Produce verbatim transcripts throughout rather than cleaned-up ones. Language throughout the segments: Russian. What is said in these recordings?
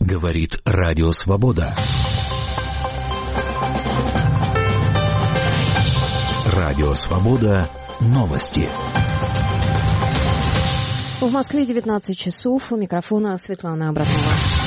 Говорит Радио Свобода. Радио Свобода. Новости. В Москве девятнадцать часов. У микрофона Светлана Абрамова.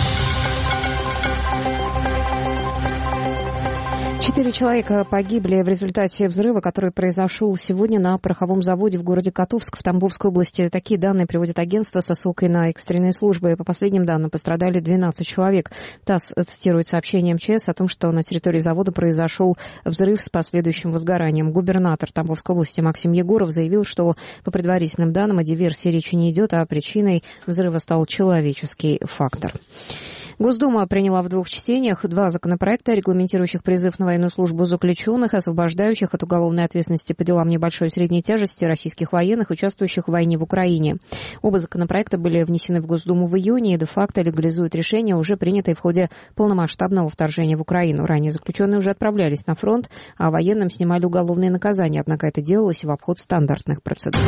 Четыре человека погибли в результате взрыва, который произошел сегодня на пороховом заводе в городе Котовск в Тамбовской области. Такие данные приводит агентство со ссылкой на экстренные службы. По последним данным, пострадали двенадцать человек. ТАСС цитирует сообщение МЧС о том, что на территории завода произошел взрыв с последующим возгоранием. Губернатор Тамбовской области Максим Егоров заявил, что по предварительным данным о диверсии речи не идет, а причиной взрыва стал человеческий фактор. Госдума приняла в двух чтениях два законопроекта, регламентирующих призыв на военную службу заключенных, освобождающих от уголовной ответственности по делам небольшой и средней тяжести российских военных, участвующих в войне в Украине. Оба законопроекта были внесены в Госдуму в июне и де-факто легализуют решения, уже принятые в ходе полномасштабного вторжения в Украину. Ранее заключенные уже отправлялись на фронт, а военным снимали уголовные наказания, однако это делалось в обход стандартных процедур.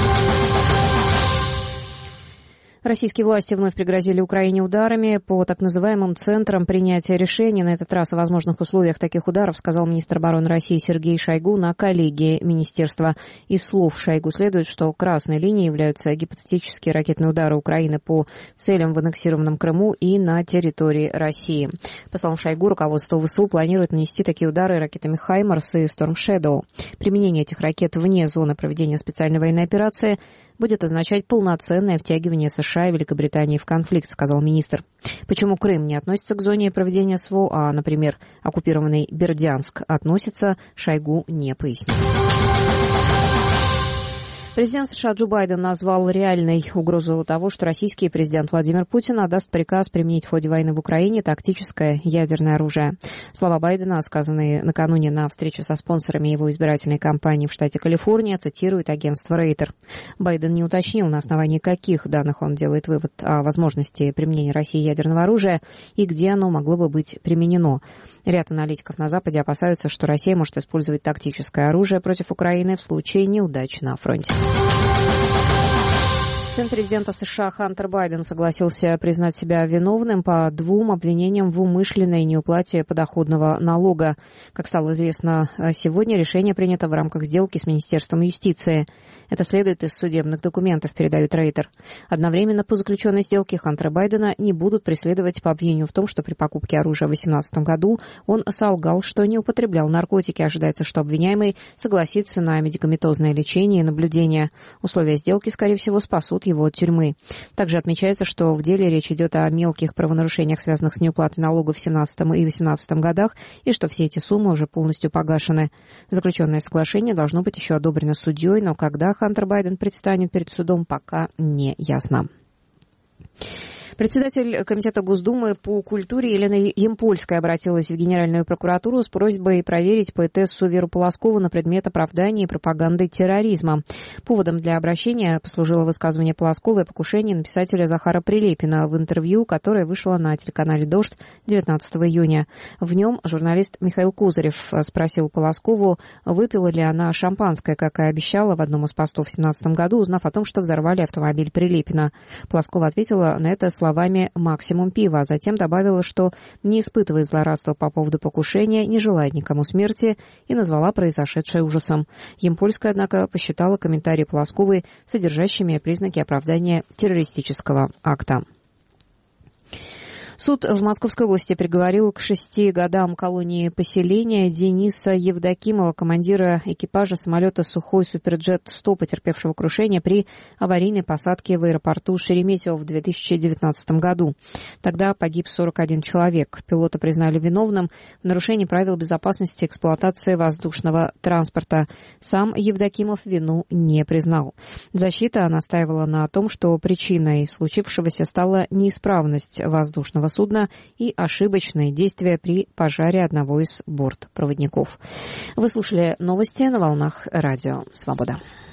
Российские власти вновь пригрозили Украине ударами по так называемым центрам принятия решений. На этот раз о возможных условиях таких ударов сказал министр обороны России Сергей Шойгу на коллегии министерства. Из слов Шойгу следует, что красной линией являются гипотетические ракетные удары Украины по целям в аннексированном Крыму и на территории России. По словам Шойгу, руководство ВСУ планирует нанести такие удары ракетами «Хаймарс» и «Storm Shadow». Применение этих ракет вне зоны проведения специальной военной операции будет означать полноценное втягивание США и Великобритании в конфликт, сказал министр. Почему Крым не относится к зоне проведения СВО, а, например, оккупированный Бердянск относится, Шойгу не пояснил. Президент США Джо Байден назвал реальной угрозу того, что российский президент Владимир Путин отдаст приказ применить в ходе войны в Украине тактическое ядерное оружие. Слова Байдена, сказанные накануне на встрече со спонсорами его избирательной кампании в штате Калифорния, цитирует агентство Рейтер. Байден не уточнил, на основании каких данных он делает вывод о возможности применения России ядерного оружия и где оно могло бы быть применено. Ряд аналитиков на Западе опасаются, что Россия может использовать тактическое оружие против Украины в случае неудач на фронте. Сын президента США Хантер Байден согласился признать себя виновным по двум обвинениям в умышленной неуплате подоходного налога. Как стало известно сегодня, решение принято в рамках сделки с Министерством юстиции. Это следует из судебных документов, передает Рейтер. Одновременно по заключенной сделке Хантера Байдена не будут преследовать по обвинению в том, что при покупке оружия в две тысячи восемнадцатом году он солгал, что не употреблял наркотики. Ожидается, что обвиняемый согласится на медикаментозное лечение и наблюдение. Условия сделки, скорее всего, спасут его от тюрьмы. Также отмечается, что в деле речь идет о мелких правонарушениях, связанных с неуплатой налогов в две тысячи семнадцатом и две тысячи восемнадцатом годах, и что все эти суммы уже полностью погашены. Заключенное соглашение должно быть еще одобрено судьей, но когда Хантер Байден предстанет перед судом, пока не ясно. Председатель Комитета Госдумы по культуре Елена Ямпольская обратилась в Генеральную прокуратуру с просьбой проверить поэтессу Веру Полоскову на предмет оправдания и пропаганды терроризма. Поводом для обращения послужило высказывание Полосковой о покушении на писателя Захара Прилепина в интервью, которое вышло на телеканале «Дождь» девятнадцатого июня. В нем журналист Михаил Кузарев спросил Полоскову, выпила ли она шампанское, как и обещала в одном из постов в две тысячи семнадцатом году, узнав о том, что взорвали автомобиль Прилепина. Полоскова ответила на это словами «максимум пива», а затем добавила, что не испытывает злорадства по поводу покушения, не желает никому смерти и назвала произошедшее ужасом. Ямпольская, однако, посчитала комментарии Полосковой содержащими признаки оправдания террористического акта. Суд в Московской области приговорил к шести годам колонии поселения Дениса Евдокимова, командира экипажа самолета «Сухой Суперджет сто», потерпевшего крушение при аварийной посадке в аэропорту Шереметьево в две тысячи девятнадцатом году. Тогда погиб сорок один человек. Пилота признали виновным в нарушении правил безопасности эксплуатации воздушного транспорта. Сам Евдокимов вину не признал. Защита настаивала на том, что причиной случившегося стала неисправность воздушного судна и ошибочные действия при пожаре одного из бортпроводников. Вы слушали новости на волнах Радио Свобода.